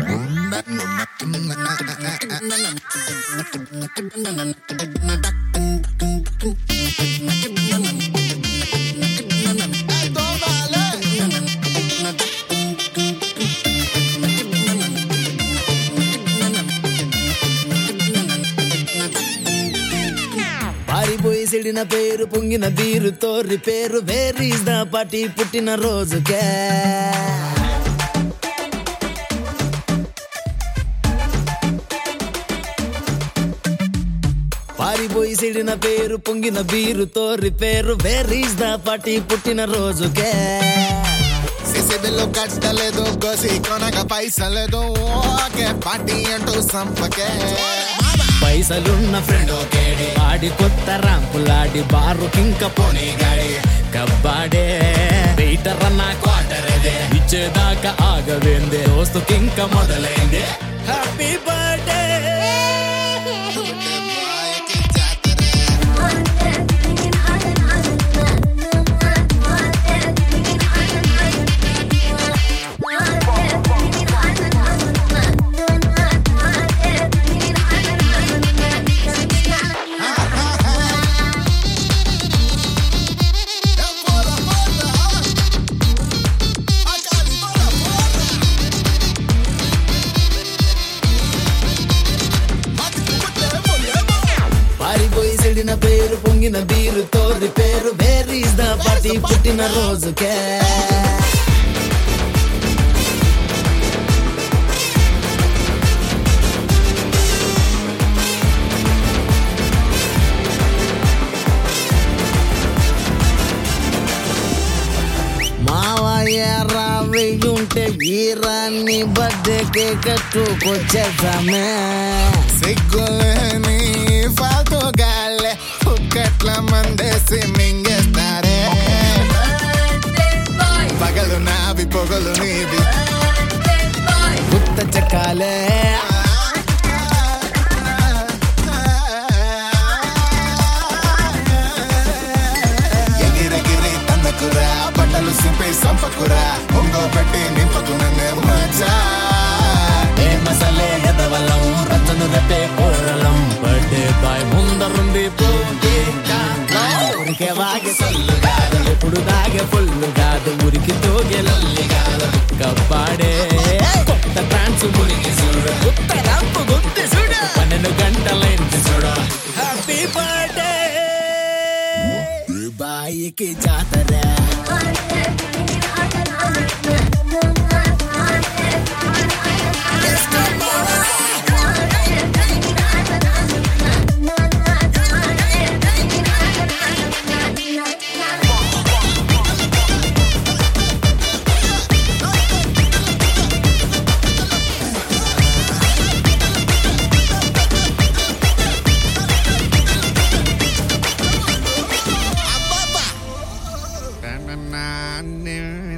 పారిపోయి చెడిన పేరు పొంగిన బీరుతో రిపేరు వేరీస్ ద పార్టీ పుట్టిన రోజుకే పారిపోయి చెడిన పేరు పొంగిన బీరుతో రిపేరు వేరీస్ ద పార్టీ పుట్టిన రోజుకే సిసిబిల్లు కట్టలేదు కోసి కొనక పైసలేదు ఓకే పార్టీ అంటూ సంపకే పైసలున్న ఫ్రెండ్ ఓకేడి ఆడి కొత్త రాంపులాడి బారు కింక పోనీ గాడి కబ్బాడే వెయిటర్ అన్న క్వార్టర్ అదే ఇచ్చేదాకా ఆగవేందే దోస్తు కింక మొదలైంది హ్యాపీ బర్త్డే చెడిన పేరు పొంగిన బీరుతో రిపేరు వేరీస్ ద పార్టీ పుట్టిన రోజుకే మావయ్య రావేయుంటే ఈరాన్ని బర్త్డేకే కట్టుకొచ్చేద్దామే సిగ్గులేని ఫాల్తూ గాలే కుక్కట్ల మందేసి మింగేస్తారే పగలు నావి పొగలు నీవి గుత్త చెక్కాలే ఎగిరెగిరి తన్నకురా బట్టలు సింపే సంపకురా ఒంగో పెట్టి నింపకునే మజా ఏ మసాలే ఎదవలం రచను రెప్పే కోరలం బర్త్డే బాయ్ ముందరుంది ఊరికే వాగే సొల్లు కాదు ఎప్పుడు దాగే ఫుల్లు కాదు ఊరికి తోగే లొల్లి కాదు కబ్బాడే కొత్త ట్రాన్స్ మురికి చూడు కొత్త రంపు గుర్తి చూడు 12 గంటలైంది చూడు హ్యాపీ బర్త్డే బాయికి జాతర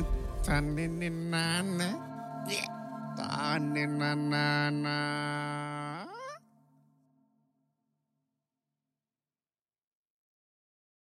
Tanni